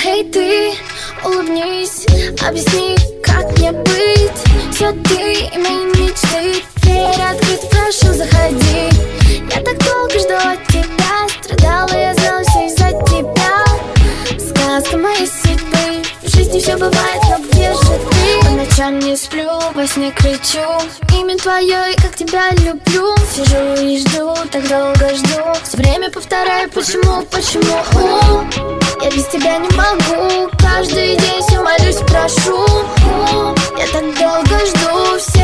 Эй, ты, улыбнись, объясни, как мне быть. Все ты и мои мечты, дверь открыта, прошу, заходи. Я так долго ждала тебя, страдала, я знала все из-за тебя. Сказка моей судьбы, в жизни все бывает, но где же ты? По ночам не сплю, во сне кричу имя твое и как тебя люблю. Сижу и жду, так долго жду, все время повторяю, почему. Я без тебя не могу, каждый день все молюсь, прошу. Я так долго жду, все